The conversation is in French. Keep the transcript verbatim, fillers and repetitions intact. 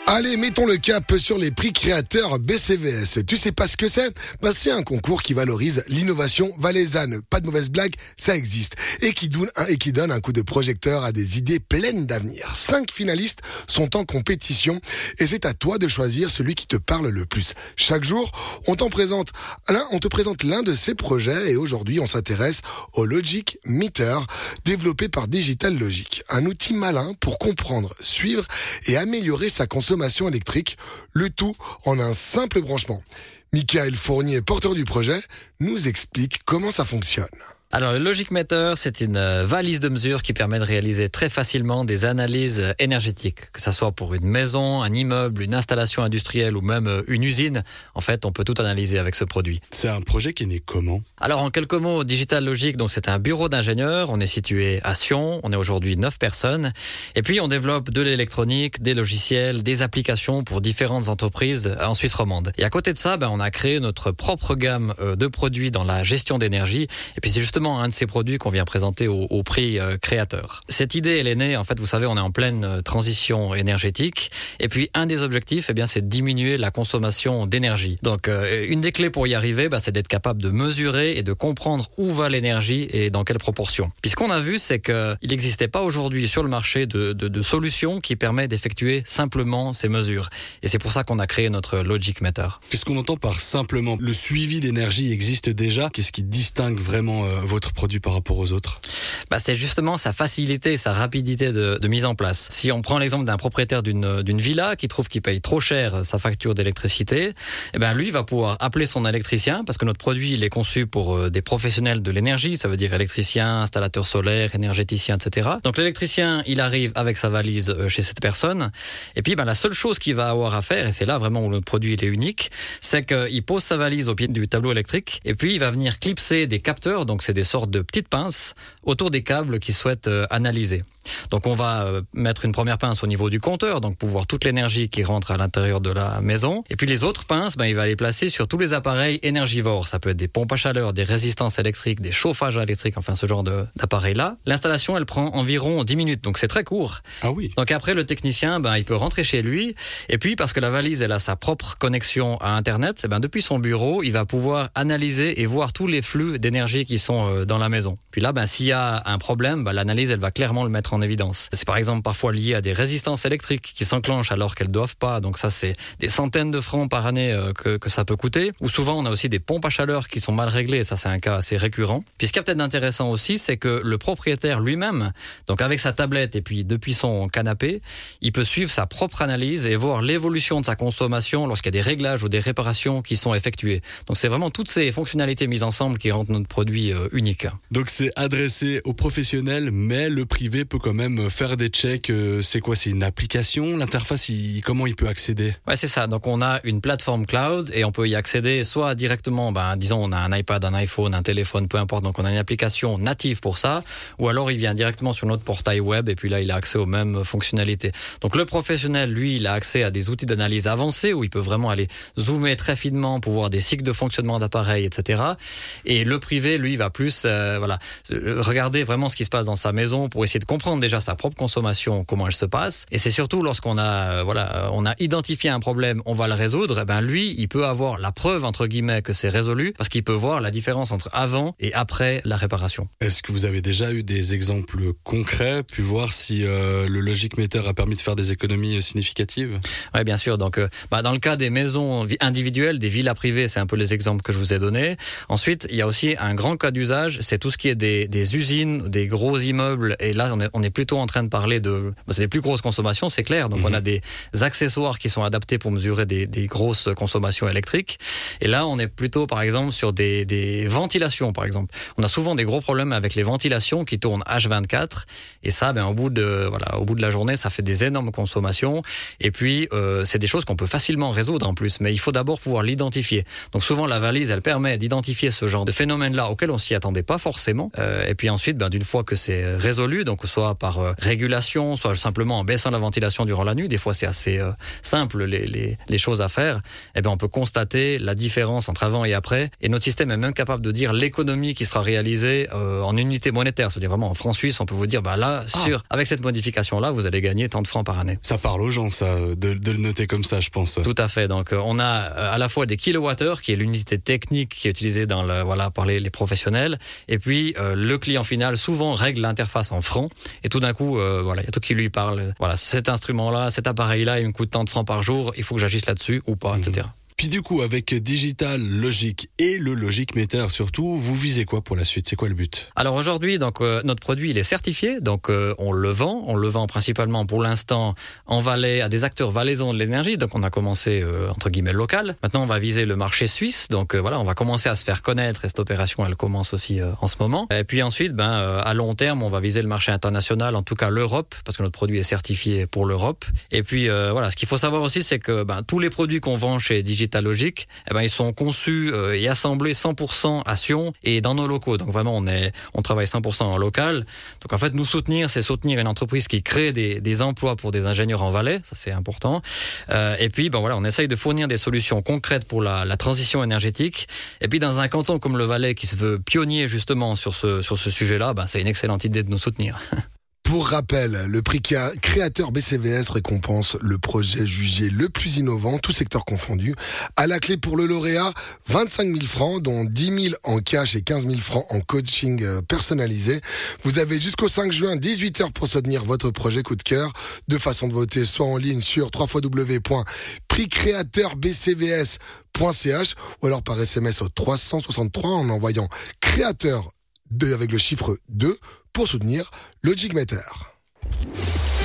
Allez, mettons le cap sur les prix créateurs B C V S. Tu sais pas ce que c'est? Ben, c'est un concours qui valorise l'innovation valaisanne. Pas de mauvaise blague, ça existe. Et qui donne un, et qui donne un coup de projecteur à des idées pleines d'avenir. Cinq finalistes sont en compétition et c'est à toi de choisir celui qui te parle le plus. Chaque jour, on t'en présente l'un, on te présente l'un de ces projets et aujourd'hui, on s'intéresse au Logic Meter, développé par Digital Logic. Un outil malin pour comprendre, suivre et améliorer sa consommation électrique, le tout en un simple branchement. Michael Fournier, porteur du projet, nous explique comment ça fonctionne. Alors, le Logic Meter, c'est une valise de mesure qui permet de réaliser très facilement des analyses énergétiques, que ça soit pour une maison, un immeuble, une installation industrielle ou même une usine. En fait, on peut tout analyser avec ce produit. C'est un projet qui est né comment? Alors, en quelques mots, Digital Logic, donc c'est un bureau d'ingénieurs. On est situé à Sion. On est aujourd'hui neuf personnes. Et puis, on développe de l'électronique, des logiciels, des applications pour différentes entreprises en Suisse romande. Et à côté de ça, ben, on a créé notre propre gamme de produits dans la gestion d'énergie. Et puis, c'est justement un de ces produits qu'on vient présenter au, au prix euh, créateur. Cette idée, elle est née, en fait, vous savez, on est en pleine euh, transition énergétique. Et puis, un des objectifs, eh bien, c'est de diminuer la consommation d'énergie. Donc, euh, une des clés pour y arriver, bah, c'est d'être capable de mesurer et de comprendre où va l'énergie et dans quelle proportion. Puis, ce qu'on a vu, c'est qu'il n'existait pas aujourd'hui sur le marché de, de, de solutions qui permettent d'effectuer simplement ces mesures. Et c'est pour ça qu'on a créé notre Logic Meter. Qu'est-ce qu'on entend par simplement? Le suivi d'énergie existe déjà. Qu'est-ce qui distingue vraiment euh, votre produit par rapport aux autres? Bah, c'est justement sa facilité et sa rapidité de, de mise en place. Si on prend l'exemple d'un propriétaire d'une, d'une villa qui trouve qu'il paye trop cher sa facture d'électricité, eh ben, lui va pouvoir appeler son électricien parce que notre produit il est conçu pour des professionnels de l'énergie, ça veut dire électricien, installateur solaire, énergéticien, et cetera. Donc l'électricien, il arrive avec sa valise chez cette personne et puis ben, la seule chose qu'il va avoir à faire, et c'est là vraiment où notre produit il est unique, c'est qu'il pose sa valise au pied du tableau électrique et puis il va venir clipser des capteurs, donc c'est des sortes de petites pinces autour des câbles qu'il souhaite euh, analyser. Donc on va euh, mettre une première pince au niveau du compteur, donc pour voir toute l'énergie qui rentre à l'intérieur de la maison. Et puis les autres pinces, ben, il va les placer sur tous les appareils énergivores. Ça peut être des pompes à chaleur, des résistances électriques, des chauffages électriques, enfin ce genre de, d'appareils-là. L'installation, elle prend environ dix minutes, donc c'est très court. Ah oui. Donc après, le technicien, ben, il peut rentrer chez lui. Et puis, parce que la valise, elle a sa propre connexion à Internet, ben, depuis son bureau, il va pouvoir analyser et voir tous les flux d'énergie qui sont euh, dans la maison. Puis là, ben, s'il y a un problème, ben, l'analyse, elle va clairement le mettre en évidence. C'est par exemple parfois lié à des résistances électriques qui s'enclenchent alors qu'elles doivent pas. Donc ça, c'est des centaines de francs par année euh, que, que ça peut coûter. Ou souvent, on a aussi des pompes à chaleur qui sont mal réglées. Ça, c'est un cas assez récurrent. Puis ce qui est peut-être intéressant aussi, c'est que le propriétaire lui-même, donc avec sa tablette et puis depuis son canapé, il peut suivre sa propre analyse et voir l'évolution de sa consommation lorsqu'il y a des réglages ou des réparations qui sont effectuées. Donc c'est vraiment toutes ces fonctionnalités mises ensemble qui rendent notre produit euh, unique. Donc c'est adressé aux professionnels, mais le privé peut quand même faire des checks. C'est quoi? C'est une application? L'interface, il, comment il peut accéder? Ouais, c'est ça. Donc on a une plateforme cloud et on peut y accéder soit directement, ben, disons on a un iPad, un iPhone, un téléphone, peu importe. Donc on a une application native pour ça. Ou alors il vient directement sur notre portail web et puis là il a accès aux mêmes fonctionnalités. Donc le professionnel, lui, il a accès à des outils d'analyse avancés où il peut vraiment aller zoomer très finement pour voir des cycles de fonctionnement d'appareils, et cetera. Et le privé, lui, va plus euh, voilà, regarder vraiment ce qui se passe dans sa maison pour essayer de comprendre déjà sa propre consommation, comment elle se passe. Et c'est surtout lorsqu'on a, euh, voilà, on a identifié un problème, on va le résoudre, et ben lui, il peut avoir la preuve, entre guillemets, que c'est résolu parce qu'il peut voir la différence entre avant et après la réparation. Est-ce que vous avez déjà eu des exemples concrets, pu voir si euh, le Logic Meter a permis de faire des économies significatives? Oui, bien sûr. Donc, euh, bah, dans le cas des maisons individuelles, des villas privées, c'est un peu les exemples que je vous ai donnés. Ensuite, il y a aussi un grand cas d'usage, c'est tout ce qui est des, des usines, des gros immeubles. Et là, on est, on est plutôt en train de parler de... Bah, c'est des plus grosses consommations, c'est clair. Donc, mmh. on a des accessoires qui sont adaptés pour mesurer des, des grosses consommations électriques. Et là, on est plutôt, par exemple, sur des, des ventilations, par exemple. On a souvent des gros problèmes avec les ventilations qui tournent H vingt-quatre. Et ça, ben, au bout de, voilà, au bout de la journée, ça fait des énormes consommations. Et puis, euh, c'est des choses qu'on peut facilement résoudre en plus. Mais il faut d'abord pouvoir l'identifier. Donc, souvent, la valise, elle permet d'identifier ce genre de phénomène-là auquel on s'y attendait pas forcément. Euh, et puis ensuite, ben, d'une fois que c'est résolu, donc soit soit par euh, régulation, soit simplement en baissant la ventilation durant la nuit, des fois c'est assez euh, simple les, les, les choses à faire, eh bien on peut constater la différence entre avant et après, et notre système est même capable de dire l'économie qui sera réalisée euh, en unité monétaire, c'est-à-dire vraiment en francs suisses, on peut vous dire bah là, ah. sur, avec cette modification-là, vous allez gagner tant de francs par année. Ça parle aux gens, ça, de, de le noter comme ça, je pense. Tout à fait, donc euh, on a euh, à la fois des kilowattheures, qui est l'unité technique qui est utilisée dans le, voilà, par les, les professionnels, et puis euh, le client final souvent règle l'interface en francs, et tout d'un coup, euh, voilà, il y a tout qui lui parle, voilà, cet instrument-là, cet appareil-là, il me coûte tant de francs par jour, il faut que j'agisse là-dessus ou pas, mmh. et cetera. Puis du coup, avec Digital Logic et le Logic Meter surtout, vous visez quoi pour la suite? C'est quoi le but? Alors aujourd'hui, donc euh, notre produit il est certifié, donc euh, on le vend, on le vend principalement pour l'instant en Valais à des acteurs valaisans de l'énergie. Donc on a commencé euh, entre guillemets local. Maintenant on va viser le marché suisse. Donc euh, voilà, on va commencer à se faire connaître et cette opération elle commence aussi euh, en ce moment. Et puis ensuite, ben euh, à long terme, on va viser le marché international, en tout cas l'Europe, parce que notre produit est certifié pour l'Europe. Et puis euh, voilà, ce qu'il faut savoir aussi, c'est que ben tous les produits qu'on vend chez Digital Logic, eh ben ils sont conçus euh, et assemblés cent pour cent à Sion et dans nos locaux. Donc vraiment on est on travaille cent pour cent en local. Donc en fait nous soutenir, c'est soutenir une entreprise qui crée des des emplois pour des ingénieurs en Valais, ça c'est important. Euh, et puis ben voilà, on essaye de fournir des solutions concrètes pour la la transition énergétique. Et puis dans un canton comme le Valais qui se veut pionnier justement sur ce sur ce sujet-là, ben c'est une excellente idée de nous soutenir. Pour rappel, le prix créateur B C V S récompense le projet jugé le plus innovant, tout secteur confondu. À la clé pour le lauréat, vingt-cinq mille francs, dont dix mille en cash et quinze mille francs en coaching personnalisé. Vous avez jusqu'au cinq juin, dix-huit heures pour soutenir votre projet coup de cœur. Deux façons de voter, soit en ligne sur w w w point prix créateur b c v s point c h ou alors par S M S au trois cent soixante-trois en envoyant créateur deux avec le chiffre deux pour soutenir Logic Meter.